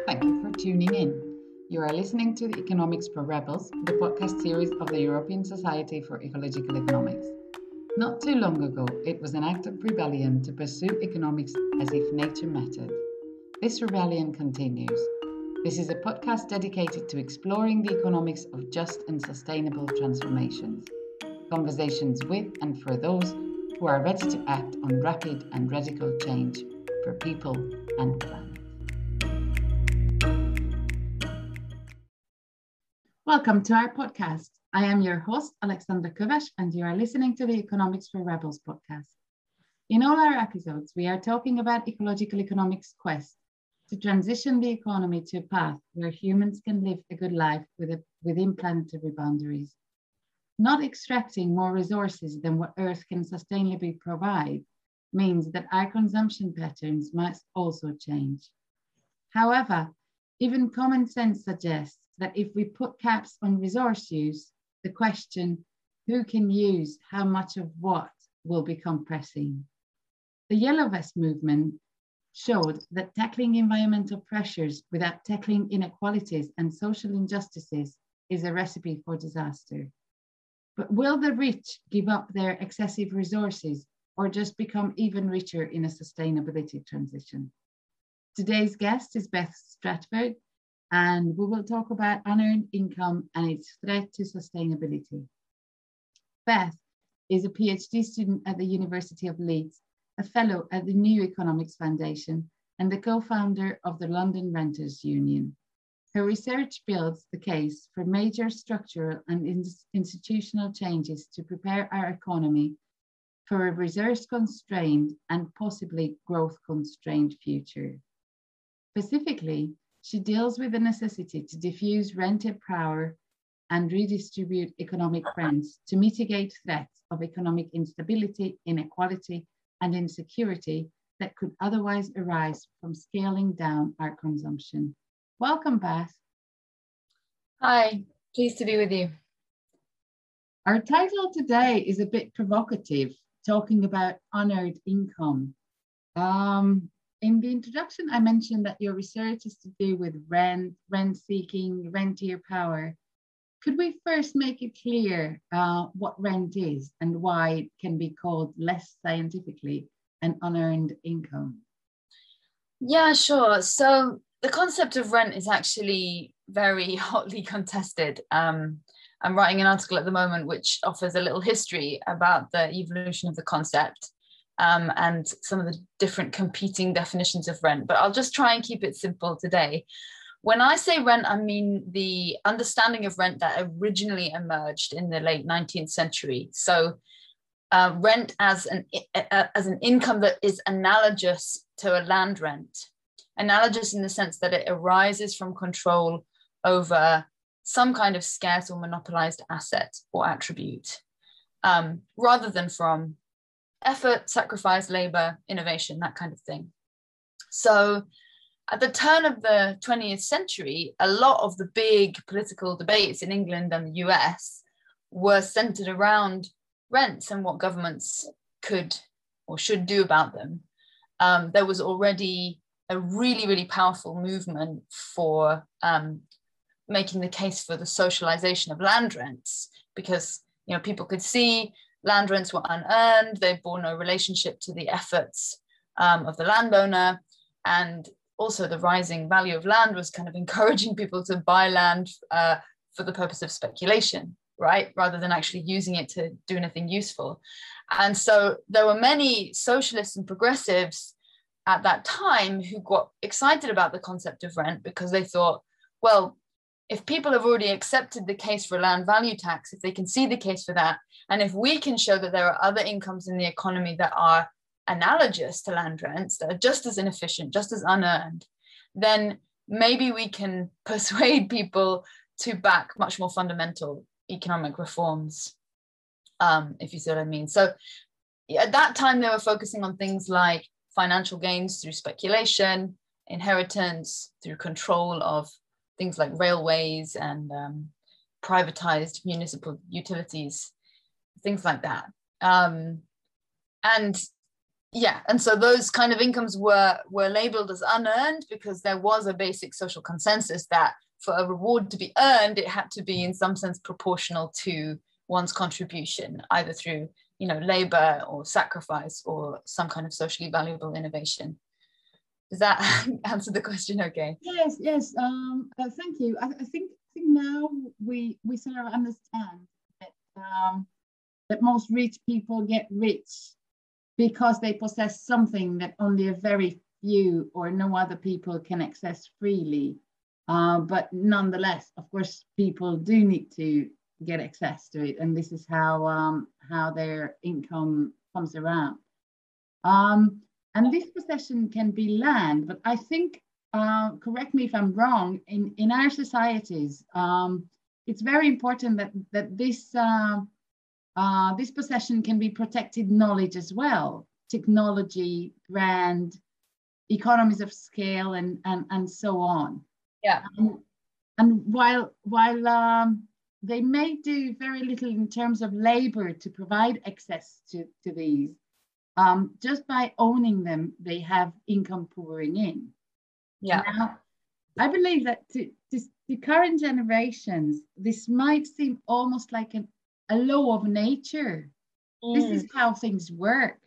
Thank you for tuning in. You are listening to the Economics for Rebels, the podcast series of the European Society for Ecological Economics. Not too long ago, it was an act of rebellion to pursue economics as if nature mattered. This rebellion continues. This is a podcast dedicated to exploring the economics of just and sustainable transformations. Conversations with and for those who are ready to act on rapid and radical change for people and planet. Welcome to our podcast. I am your host, Alexandra Kovacs, and you are listening to the Economics for Rebels podcast. In all our episodes, we are talking about ecological economics' quest to transition the economy to a path where humans can live a good life within planetary boundaries. Not extracting more resources than what Earth can sustainably provide means that our consumption patterns must also change. However, even common sense suggests that if we put caps on resource use, the question, who can use how much of what, will become pressing. The Yellow Vest movement showed that tackling environmental pressures without tackling inequalities and social injustices is a recipe for disaster. But will the rich give up their excessive resources or just become even richer in a sustainability transition? Today's guest is Beth Stratford, and we will talk about unearned income and its threat to sustainability. Beth is a PhD student at the University of Leeds, a fellow at the New Economics Foundation, and the co-founder of the London Renters Union. Her research builds the case for major structural and institutional changes to prepare our economy for a resource-constrained and possibly growth-constrained future. Specifically, she deals with the necessity to diffuse rented power and redistribute economic rents to mitigate threats of economic instability, inequality, and insecurity that could otherwise arise from scaling down our consumption. Welcome, Beth. Hi, pleased to be with you. Our title today is a bit provocative, talking about unearned income. In the introduction, I mentioned that your research is to do with rent seeking, rentier power. Could we first make it clear what rent is and why it can be called less scientifically an unearned income? Yeah, sure. So the concept of rent is actually very hotly contested. I'm writing an article at the moment which offers a little history about the evolution of the concept. And some of the different competing definitions of rent, but I'll just try and keep it simple today. When I say rent, I mean the understanding of rent that originally emerged in the late 19th century. So rent as an income that is analogous to a land rent, analogous in the sense that it arises from control over some kind of scarce or monopolized asset or attribute, rather than from effort, sacrifice, labor, innovation, that kind of thing. So at the turn of the 20th century, a lot of the big political debates in England and the US were centered around rents and what governments could or should do about them. There was already a really, really powerful movement for making the case for the socialization of land rents, because people could see land rents were unearned, they bore no relationship to the efforts of the landowner, and also the rising value of land was kind of encouraging people to buy land for the purpose of speculation, right? Rather than actually using it to do anything useful. And so there were many socialists and progressives at that time who got excited about the concept of rent because they thought, well, if people have already accepted the case for a land value tax, if they can see the case for that, and if we can show that there are other incomes in the economy that are analogous to land rents, that are just as inefficient, just as unearned, then maybe we can persuade people to back much more fundamental economic reforms, if you see what I mean. So at that time, they were focusing on things like financial gains through speculation, inheritance, through control of things like railways and privatized municipal utilities, things like that. And Yeah, and so those kind of incomes were labeled as unearned because there was a basic social consensus that for a reward to be earned, it had to be in some sense proportional to one's contribution, either through, labor or sacrifice or some kind of socially valuable innovation. Does that answer the question okay? Yes. Thank you. I think now we sort of understand that that most rich people get rich because they possess something that only a very few or no other people can access freely. But nonetheless, of course, people do need to get access to it, and this is how their income comes around. And this possession can be land, but I think, correct me if I'm wrong, in our societies, it's very important that this possession can be protected knowledge as well, technology, brand, economies of scale, and so on. Yeah. And while they may do very little in terms of labor to provide access to these, just by owning them, they have income pouring in. Yeah. Now, I believe that to current generations, this might seem almost like a law of nature. This is how things work.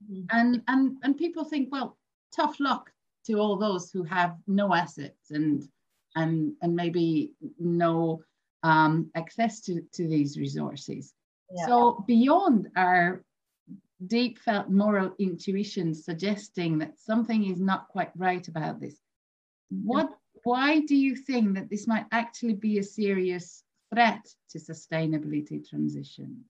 And people think, well, tough luck to all those who have no assets and maybe no access to these resources. Yeah. So beyond our deep felt moral intuition suggesting that something is not quite right about this, why do you think that this might actually be a serious threat to sustainability transitions?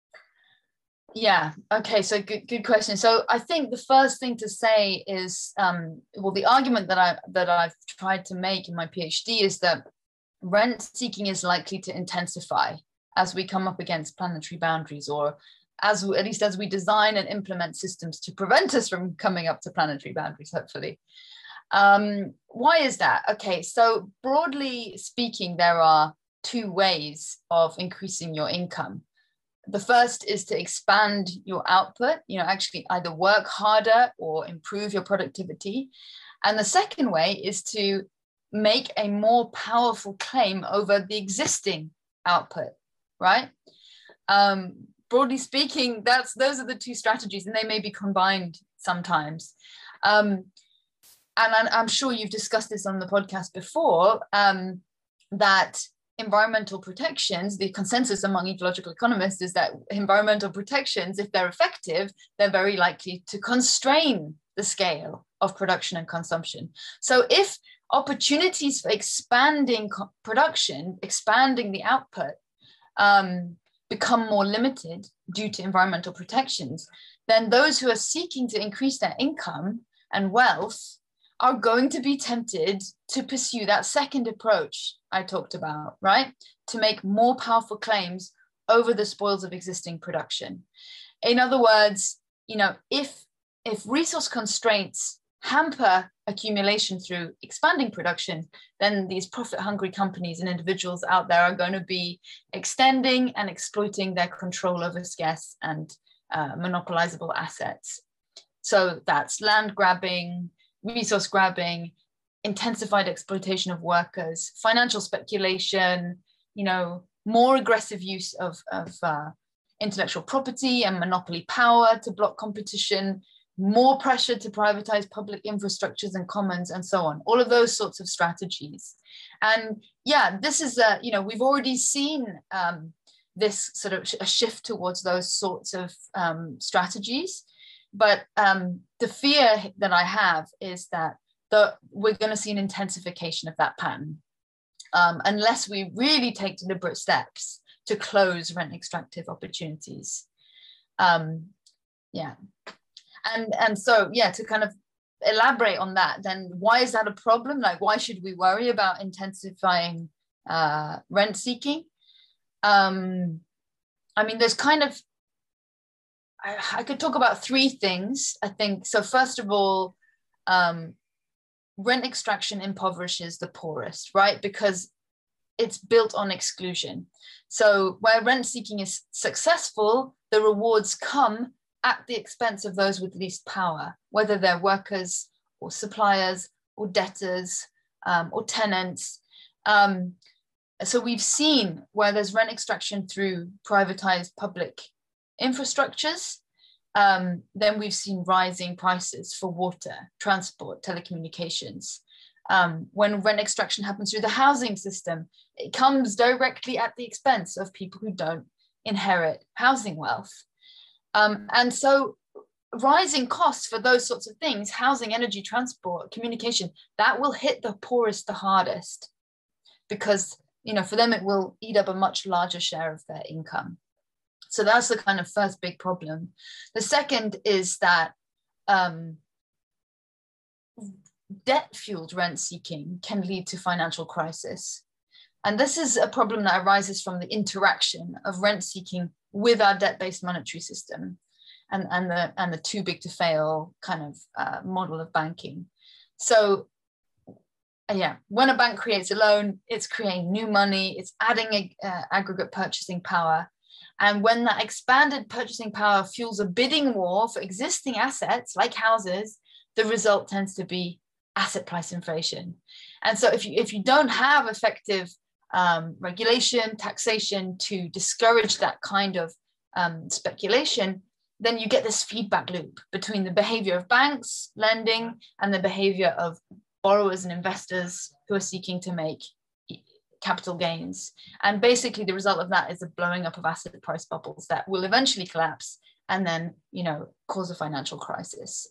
Yeah, okay, so good question. So I think the first thing to say is, the argument that I've tried to make in my PhD is that rent seeking is likely to intensify as we come up against planetary boundaries, or at least as we design and implement systems to prevent us from coming up to planetary boundaries, hopefully. Why is that? Okay, so broadly speaking, there are two ways of increasing your income. The first is to expand your output, actually either work harder or improve your productivity. And the second way is to make a more powerful claim over the existing output, right? Broadly speaking, those are the two strategies, and they may be combined sometimes. And I'm sure you've discussed this on the podcast before, that environmental protections, the consensus among ecological economists is that environmental protections, if they're effective, they're very likely to constrain the scale of production and consumption. So if opportunities for expanding production, expanding the output, become more limited due to environmental protections, then those who are seeking to increase their income and wealth are going to be tempted to pursue that second approach I talked about, right? To make more powerful claims over the spoils of existing production. In other words, if resource constraints hamper accumulation through expanding production, then these profit-hungry companies and individuals out there are going to be extending and exploiting their control over scarce and monopolizable assets. So that's land grabbing, resource grabbing, intensified exploitation of workers, financial speculation, more aggressive use of intellectual property and monopoly power to block competition, more pressure to privatize public infrastructures and commons, and so on. All of those sorts of strategies. And yeah, this is, we've already seen this sort of a shift towards those sorts of strategies. But the fear that I have is that we're going to see an intensification of that pattern unless we really take deliberate steps to close rent extractive opportunities. Yeah. And so, yeah, to kind of elaborate on that, then why is that a problem? Like, why should we worry about intensifying rent seeking? There's kind of, I could talk about three things, I think. So first of all, rent extraction impoverishes the poorest, right? Because it's built on exclusion. So where rent seeking is successful, the rewards come at the expense of those with least power, whether they're workers or suppliers or debtors or tenants. So we've seen where there's rent extraction through privatized public infrastructures, then we've seen rising prices for water, transport, telecommunications. When rent extraction happens through the housing system, it comes directly at the expense of people who don't inherit housing wealth. And so rising costs for those sorts of things, housing, energy, transport, communication, that will hit the poorest the hardest, because, you know, for them, it will eat up a much larger share of their income. So that's the kind of first big problem. The second is that debt-fueled rent seeking can lead to financial crisis. And this is a problem that arises from the interaction of rent seeking with our debt-based monetary system and the too big to fail kind of model of banking. So yeah, when a bank creates a loan, it's creating new money, it's adding aggregate purchasing power. And when that expanded purchasing power fuels a bidding war for existing assets like houses, the result tends to be asset price inflation. And so if you don't have effective regulation, taxation to discourage that kind of speculation, then you get this feedback loop between the behavior of banks lending and the behavior of borrowers and investors who are seeking to make capital gains. And basically the result of that is a blowing up of asset price bubbles that will eventually collapse and then, you know, cause a financial crisis.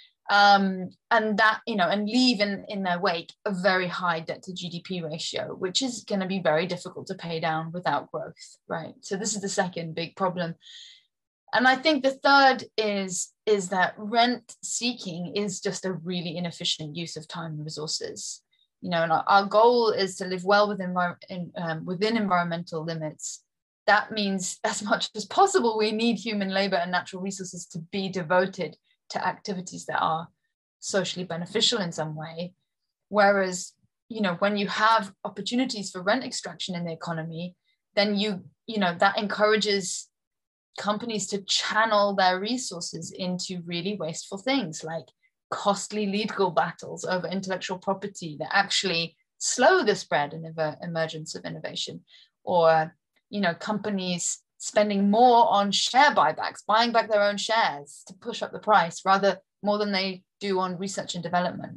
And that, you know, and leave in their wake a very high debt to GDP ratio, which is going to be very difficult to pay down without growth, right? So this is the second big problem. And I think the third is that rent seeking is just a really inefficient use of time and resources. You know, and our goal is to live well within environmental limits. That means, as much as possible, we need human labor and natural resources to be devoted to activities that are socially beneficial in some way. Whereas, you know, when you have opportunities for rent extraction in the economy, then you know, that encourages companies to channel their resources into really wasteful things like costly legal battles over intellectual property that actually slow the spread and emergence of innovation, or, you know, companies spending more on share buybacks, buying back their own shares to push up the price more than they do on research and development,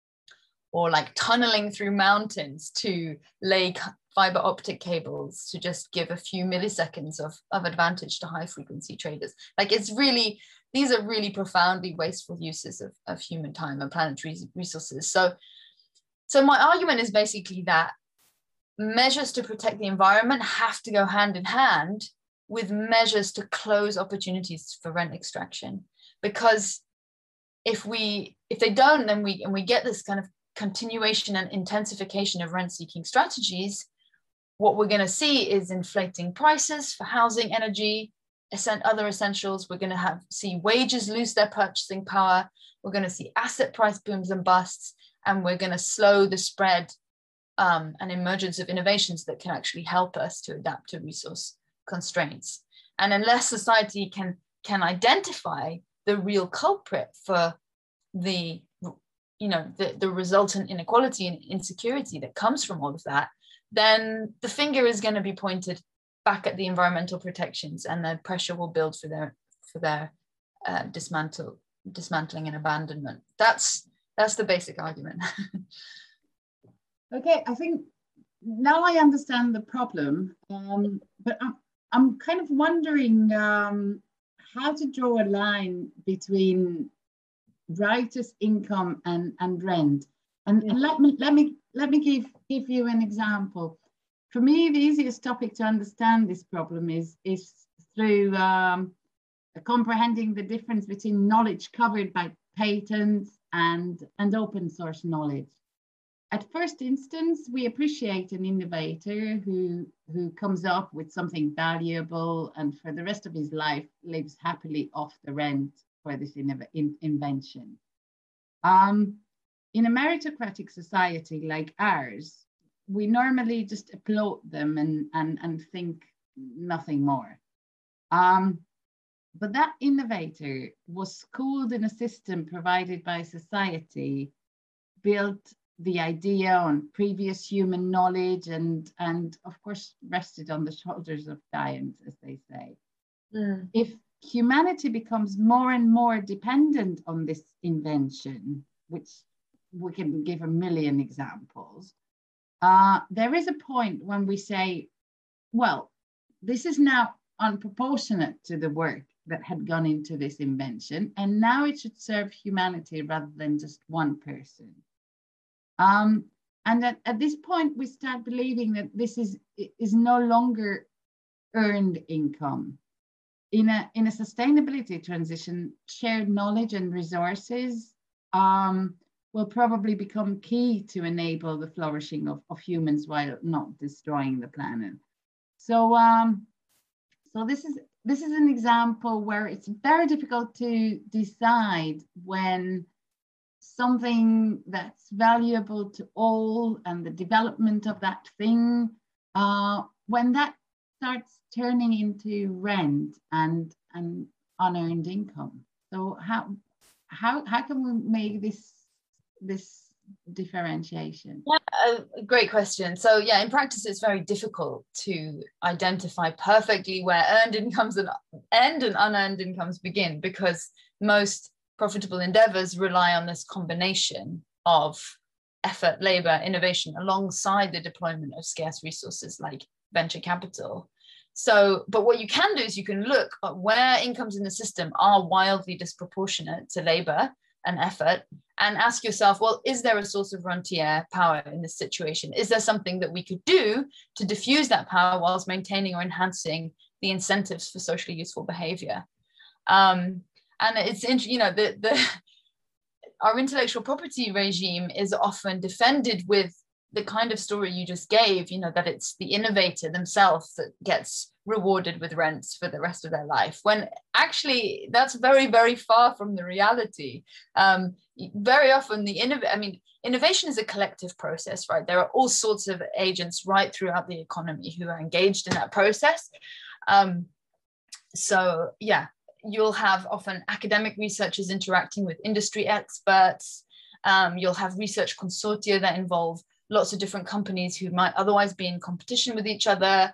or like tunneling through mountains to lay fiber optic cables to just give a few milliseconds of advantage to high frequency traders. Like, it's really, these are really profoundly wasteful uses of human time and planetary resources. So my argument is basically that measures to protect the environment have to go hand in hand with measures to close opportunities for rent extraction. Because if they don't, then we get this kind of continuation and intensification of rent-seeking strategies. What we're going to see is inflating prices for housing, energy, other essentials. We're going to see wages lose their purchasing power. We're going to see asset price booms and busts, and we're going to slow the spread and emergence of innovations that can actually help us to adapt to resource constraints. And unless society can identify the real culprit for the resultant inequality and insecurity that comes from all of that, then the finger is going to be pointed back at the environmental protections, and the pressure will build for their dismantling and abandonment. That's the basic argument. Okay, I think now I understand the problem, but I'm kind of wondering how to draw a line between writers' income and rent. And let me give you an example. For me, the easiest topic to understand this problem is through comprehending the difference between knowledge covered by patents and open source knowledge. At first instance, we appreciate an innovator who comes up with something valuable and for the rest of his life lives happily off the rent for this invention. In a meritocratic society like ours, we normally just applaud them and think nothing more. but that innovator was schooled in a system provided by society, built the idea on previous human knowledge, and of course rested on the shoulders of giants, as they say. If humanity becomes more and more dependent on this invention, which we can give a million examples, there is a point when we say, well, this is now unproportionate to the work that had gone into this invention, and now it should serve humanity rather than just one person. And at this point, we start believing that this is no longer earned income. In a sustainability transition, shared knowledge and resources will probably become key to enable the flourishing of humans while not destroying the planet. So, so this is an example where it's very difficult to decide when something that's valuable to all and the development of that thing, when that starts turning into rent and unearned income. So how can we make this differentiation? Yeah, a great question. So yeah, in practice, it's very difficult to identify perfectly where earned incomes and end and unearned incomes begin, because most profitable endeavors rely on this combination of effort, labor, innovation, alongside the deployment of scarce resources like venture capital. So, but what you can do is you can look at where incomes in the system are wildly disproportionate to labor and effort, and ask yourself, well, is there a source of rentier power in this situation? Is there something that we could do to diffuse that power whilst maintaining or enhancing the incentives for socially useful behavior? And it's you know, our intellectual property regime is often defended with the kind of story you just gave, you know, that it's the innovator themselves that gets rewarded with rents for the rest of their life, when actually that's very, very far from the reality. Very often innovation is a collective process, right? There are all sorts of agents right throughout the economy who are engaged in that process. So yeah, you'll have often academic researchers interacting with industry experts. You'll have research consortia that involve lots of different companies who might otherwise be in competition with each other.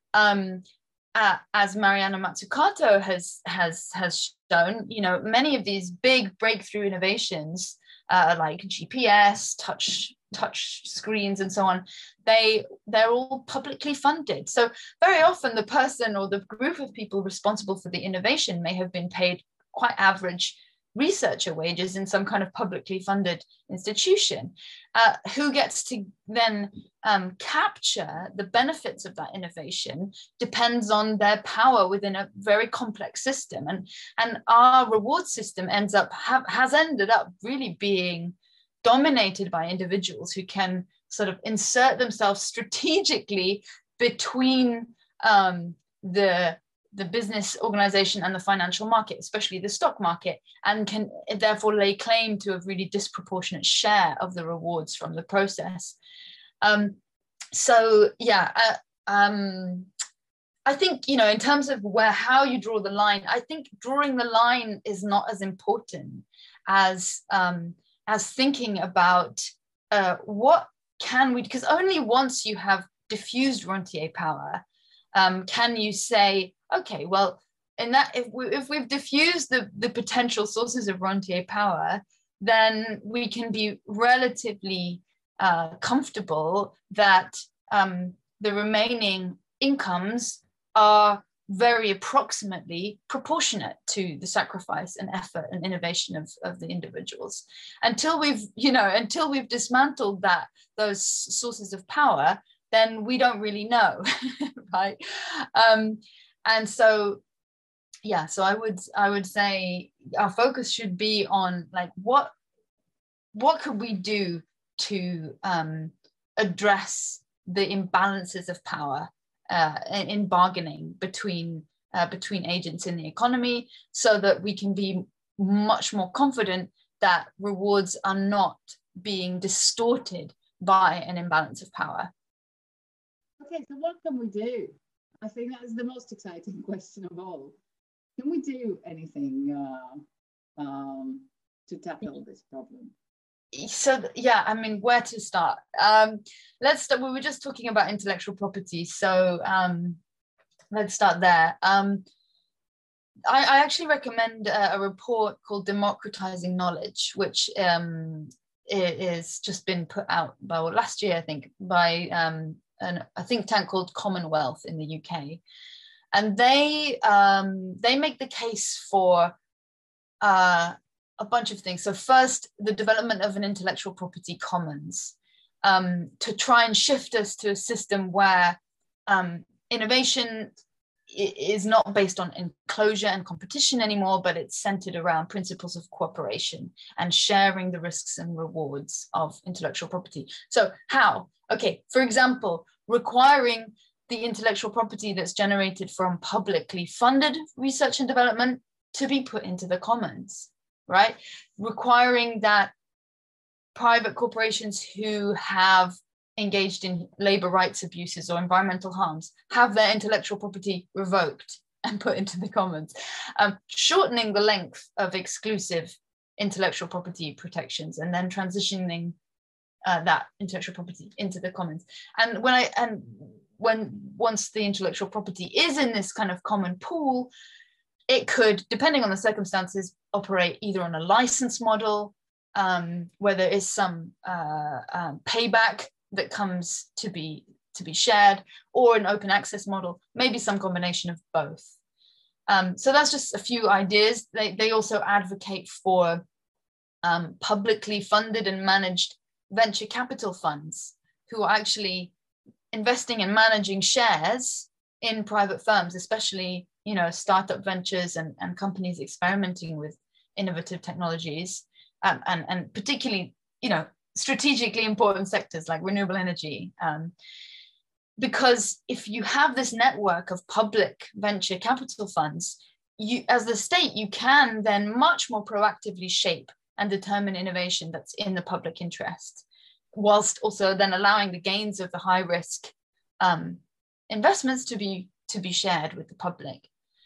As Mariana Mazzucato has shown, you know, many of these big breakthrough innovations, like GPS, touch screens, and so on, they're all publicly funded. So very often the person or the group of people responsible for the innovation may have been paid quite average researcher wages in some kind of publicly funded institution. Who gets to then capture the benefits of that innovation depends on their power within a very complex system. And our reward system has ended up really being dominated by individuals who can sort of insert themselves strategically between the business organization and the financial market, especially the stock market, and can therefore lay claim to a really disproportionate share of the rewards from the process. So yeah, I think, you know, in terms of how you draw the line, I think drawing the line is not as important as thinking about what can we, because only once you have diffused rentier power can you say, okay, well, in that, if we've diffused the potential sources of rentier power, then we can be relatively comfortable that the remaining incomes are very approximately proportionate to the sacrifice and effort and innovation of the individuals. Until we've dismantled those sources of power, then we don't really know, right? And so, yeah, so I would say our focus should be on, like, what could we do to address the imbalances of power in bargaining between agents in the economy, so that we can be much more confident that rewards are not being distorted by an imbalance of power. Okay, so what can we do? I think that is the most exciting question of all. Can we do anything to tackle this problem? So yeah, I mean, where to start? Let's start. We were just talking about intellectual property, so let's start there. I actually recommend a report called Democratizing Knowledge, which is just been put out by last year, I think, by a think tank called Commonwealth in the UK, and they make the case for a bunch of things. So first, the development of an intellectual property commons to try and shift us to a system where innovation is not based on enclosure and competition anymore, but it's centered around principles of cooperation and sharing the risks and rewards of intellectual property. So how? Okay, for example, requiring the intellectual property that's generated from publicly funded research and development to be put into the commons, right? Requiring that private corporations who have engaged in labor rights abuses or environmental harms have their intellectual property revoked and put into the commons, shortening the length of exclusive intellectual property protections and then transitioning that intellectual property into the commons. And once the intellectual property is in this kind of common pool, it could, depending on the circumstances, operate either on a license model, where there is some payback that comes to be shared, or an open access model, maybe some combination of both. So that's just a few ideas. They also advocate for publicly funded and managed venture capital funds who are actually investing and managing shares in private firms, especially, you know, startup ventures and companies experimenting with innovative technologies, and particularly, you know, strategically important sectors like renewable energy. Because if you have this network of public venture capital funds, you, as the state, you can then much more proactively shape and determine innovation that's in the public interest, whilst also then allowing the gains of the high risk investments to be shared with the public.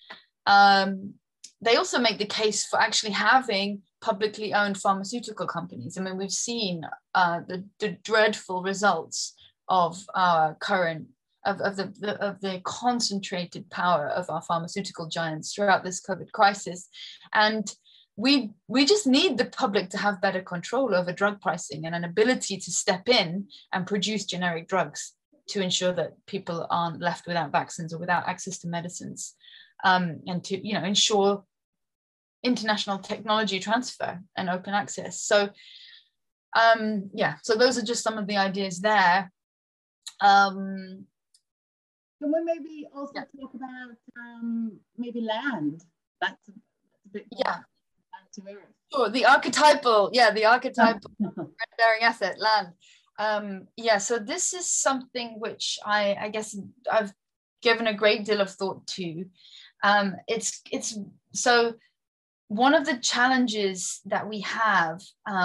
They also make the case for actually having publicly owned pharmaceutical companies. I mean, we've seen the dreadful results of our current of the concentrated power of our pharmaceutical giants throughout this COVID crisis, and we just need the public to have better control over drug pricing and an ability to step in and produce generic drugs to ensure that people aren't left without vaccines or without access to medicines, and to, you know, ensure international technology transfer and open access. So yeah, so those are just some of the ideas there. Can we maybe also talk about maybe land? That's a bit more down to earth. Sure, the archetypal bearing asset, land. Yeah, so this is something which I guess I've given a great deal of thought to. It's so one of the challenges that we have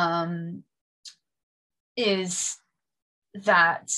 is that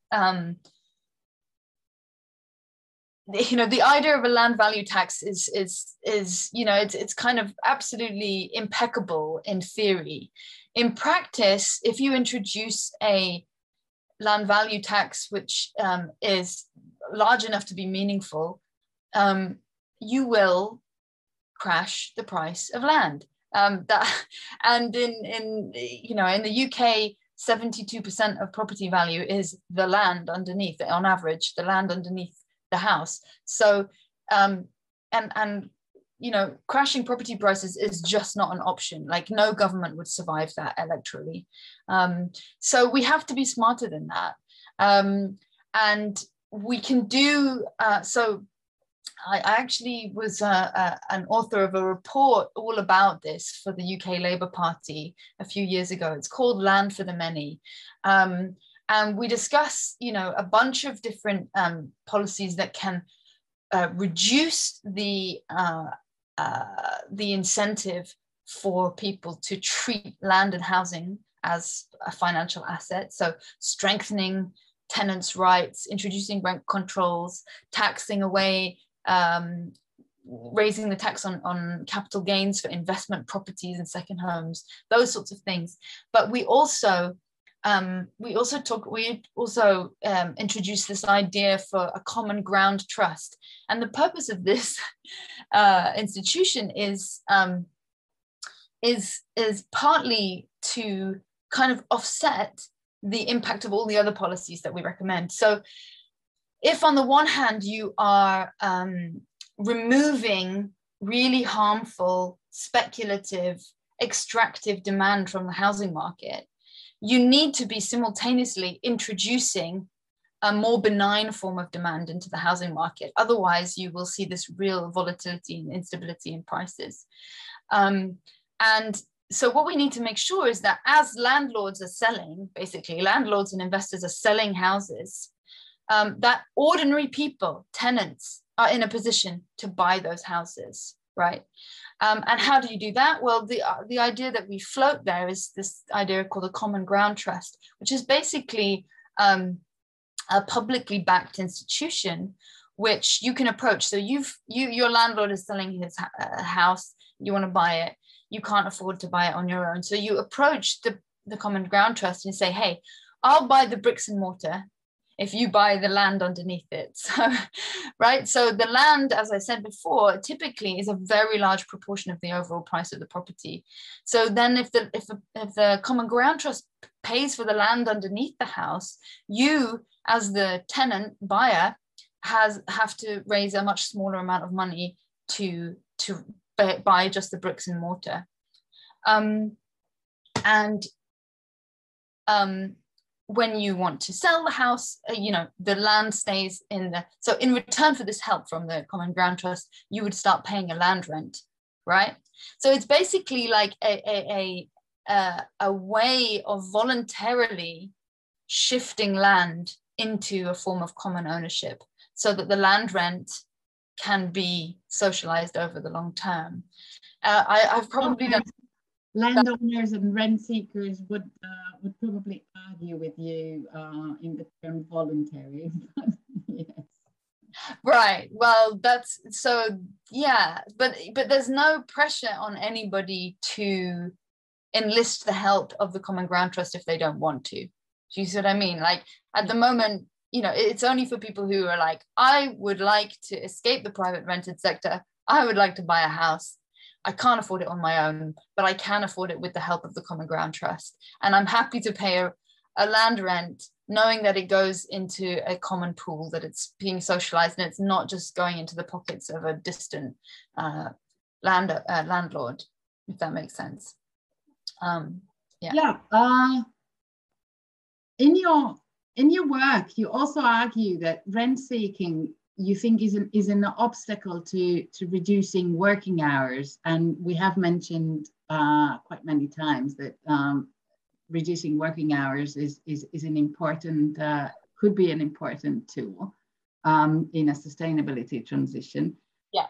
you know, the idea of a land value tax is you know, it's kind of absolutely impeccable in theory. In practice, if you introduce a land value tax which is large enough to be meaningful, you will crash the price of land. And in you know, in the UK, 72% of property value is the land underneath, on average, the land underneath the house. So and you know, crashing property prices is just not an option. Like, no government would survive that electorally. So we have to be smarter than that. And we can do so. I actually was an author of a report all about this for the UK Labour Party a few years ago. It's called Land for the Many. And we discuss, you know, a bunch of different policies that can reduce the incentive for people to treat land and housing as a financial asset. So strengthening tenants' rights, introducing rent controls, taxing away raising the tax on capital gains for investment properties and second homes, those sorts of things. But we also introduced this idea for a common ground trust, and the purpose of this institution is partly to kind of offset the impact of all the other policies that we recommend. So if on the one hand you are removing really harmful, speculative, extractive demand from the housing market, you need to be simultaneously introducing a more benign form of demand into the housing market. Otherwise, you will see this real volatility and instability in prices. And so what we need to make sure is that as landlords are selling, basically landlords and investors are selling houses, that ordinary people, tenants, are in a position to buy those houses, right? And how do you do that? Well, the idea that we float there is this idea called a common ground trust, which is basically a publicly backed institution which you can approach. So your landlord is selling his house, you want to buy it, you can't afford to buy it on your own. So you approach the common ground trust and say, hey, I'll buy the bricks and mortar if you buy the land underneath it. So, right? So the land, as I said before, typically is a very large proportion of the overall price of the property. So then if the common ground trust pays for the land underneath the house, you as the tenant buyer have to raise a much smaller amount of money to buy just the bricks and mortar. When you want to sell the house, the land stays so in return for this help from the common ground trust, you would start paying a land rent, right? So it's basically like a way of voluntarily shifting land into a form of common ownership so that the land rent can be socialized over the long term. I've probably done... Landowners and rent seekers would probably argue with you in the term voluntary. Yes. Right. Well, that's so, yeah, but there's no pressure on anybody to enlist the help of the common ground trust if they don't want to. Do you see what I mean? Like at the moment, it's only for people who are like, I would like to escape the private rented sector. I would like to buy a house. I can't afford it on my own, but I can afford it with the help of the Common Ground Trust. And I'm happy to pay a land rent, knowing that it goes into a common pool, that it's being socialized and it's not just going into the pockets of a distant landlord, if that makes sense. Yeah. In your work, you also argue that rent seeking, you think, is an obstacle to reducing working hours, and we have mentioned quite many times that reducing working hours is an important could be an important tool in a sustainability transition. Yeah.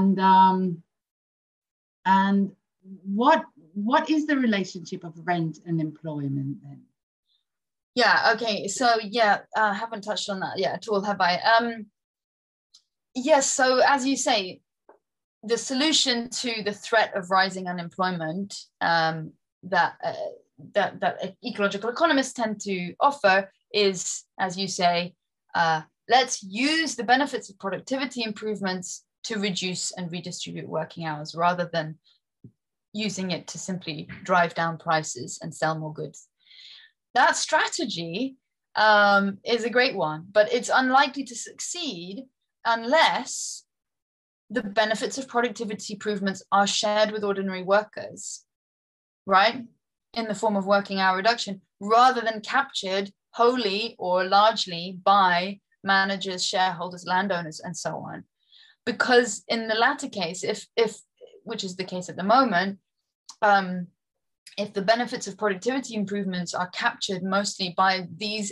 And what is the relationship of rent and employment then? Yeah. Okay. So yeah, I haven't touched on that yet at all, have I? Yes, so as you say, the solution to the threat of rising unemployment that ecological economists tend to offer is, as you say, let's use the benefits of productivity improvements to reduce and redistribute working hours rather than using it to simply drive down prices and sell more goods. That strategy is a great one, but it's unlikely to succeed unless the benefits of productivity improvements are shared with ordinary workers, right? In the form of working hour reduction, rather than captured wholly or largely by managers, shareholders, landowners, and so on. Because in the latter case, if which is the case at the moment, if the benefits of productivity improvements are captured mostly by these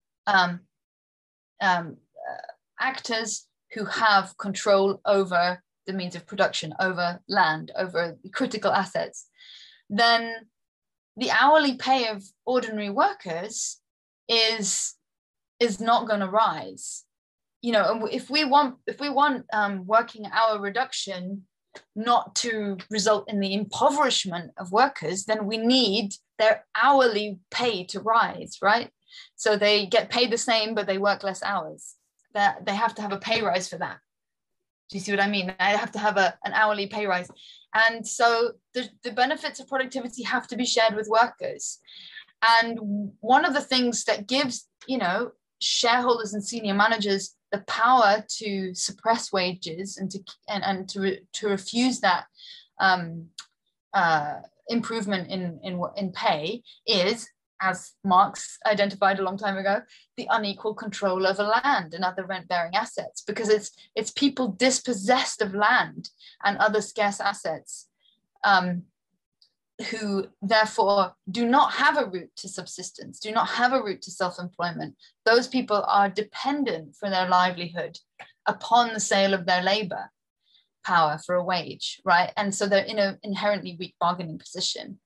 actors who have control over the means of production, over land, over critical assets, then the hourly pay of ordinary workers is not going to rise. you know, if we want working hour reduction not to result in the impoverishment of workers, then we need their hourly pay to rise, right? So they get paid the same, but they work less hours. That they have to have a pay rise for that. Do you see what I mean? I have to have an hourly pay rise. And so the benefits of productivity have to be shared with workers. And one of the things that gives, you know, shareholders and senior managers the power to suppress wages and to refuse that improvement in pay is, as Marx identified a long time ago, the unequal control over land and other rent-bearing assets, because it's people dispossessed of land and other scarce assets who therefore do not have a route to subsistence, do not have a route to self-employment. Those people are dependent for their livelihood upon the sale of their labor power for a wage, right? And so they're in an inherently weak bargaining position.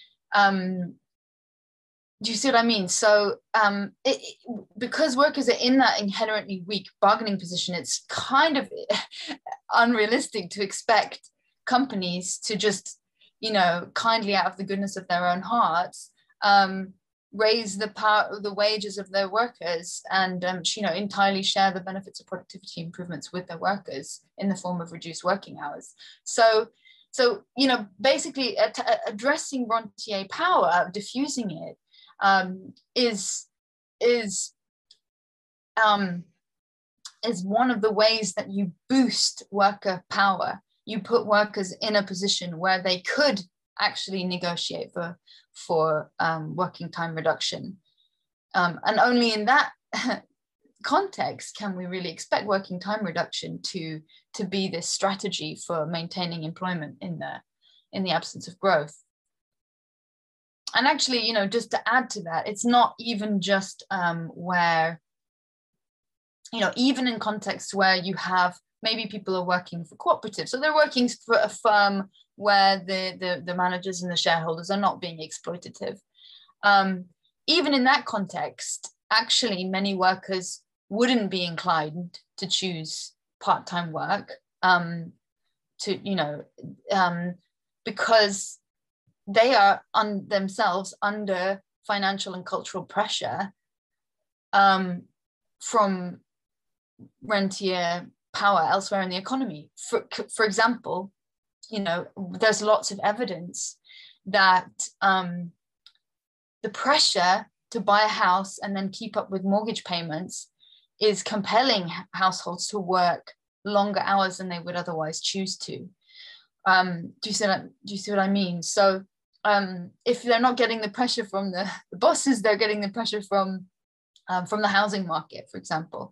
Do you see what I mean? So because workers are in that inherently weak bargaining position, it's kind of unrealistic to expect companies to just, you know, kindly out of the goodness of their own hearts, raise the wages of their workers and, you know, entirely share the benefits of productivity improvements with their workers in the form of reduced working hours. So you know, basically addressing rentier power, diffusing it, is one of the ways that you boost worker power. You put workers in a position where they could actually negotiate for working time reduction. And only in that context can we really expect working time reduction to be this strategy for maintaining employment in the absence of growth. And actually, you know, just to add to that, it's not even just where, you know, even in contexts where you have maybe people are working for cooperatives, so they're working for a firm where the managers and the shareholders are not being exploitative. Even in that context, actually, many workers wouldn't be inclined to choose part-time work, because they are themselves under financial and cultural pressure from rentier power elsewhere in the economy. For example, you know, there's lots of evidence that the pressure to buy a house and then keep up with mortgage payments is compelling households to work longer hours than they would otherwise choose to. Do you see what I mean? So if they're not getting the pressure from the bosses, they're getting the pressure from the housing market, for example.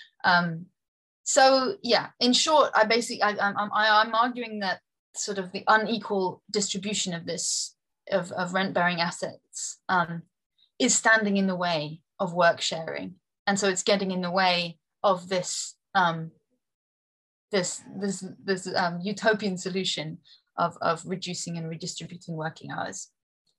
So yeah, in short, I'm arguing that sort of the unequal distribution of this of rent-bearing assets is standing in the way of work sharing, and so it's getting in the way of this utopian solution of reducing and redistributing working hours.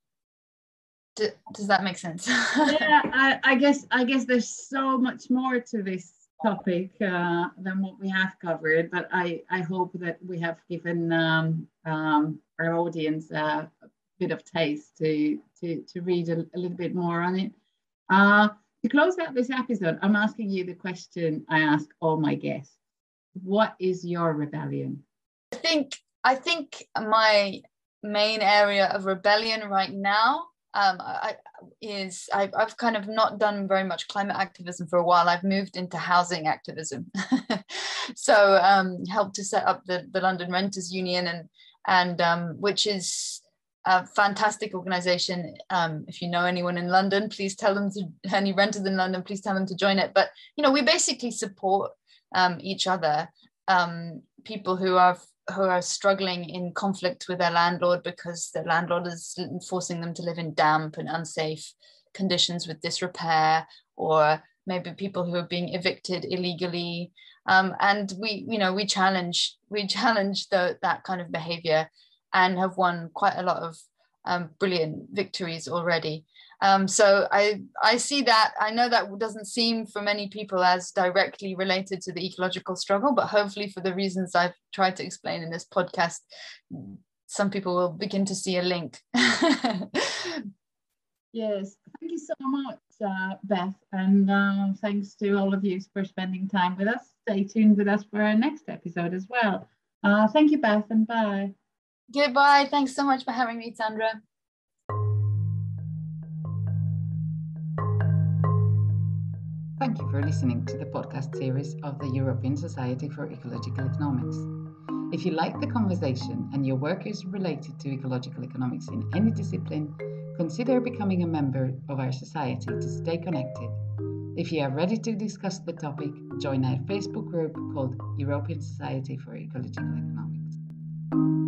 Does that make sense? Yeah, I guess there's so much more to this topic than what we have covered, but I hope that we have given our audience a bit of taste to read a little bit more on it. To close out this episode, I'm asking you the question I ask all my guests. What is your rebellion? I think my main area of rebellion right now I've kind of not done very much climate activism for a while. I've moved into housing activism. So helped to set up the London Renters Union, and which is a fantastic organization. If you know anyone in London, please tell them any renters in London, please tell them to join it. But, you know, we basically support each other, people who are struggling in conflict with their landlord because their landlord is forcing them to live in damp and unsafe conditions with disrepair, or maybe people who are being evicted illegally. And we challenge that kind of behavior, and have won quite a lot of brilliant victories already. So I see that. I know that doesn't seem for many people as directly related to the ecological struggle, but hopefully for the reasons I've tried to explain in this podcast, some people will begin to see a link. Yes, thank you so much, Beth, and thanks to all of you for spending time with us. Stay tuned with us for our next episode as well. Thank you, Beth, and bye. Goodbye. Thanks so much for having me, Sandra. Thank you for listening to the podcast series of the European Society for Ecological Economics. If you like the conversation and your work is related to ecological economics in any discipline, consider becoming a member of our society to stay connected. If you are ready to discuss the topic, join our Facebook group called European Society for Ecological Economics.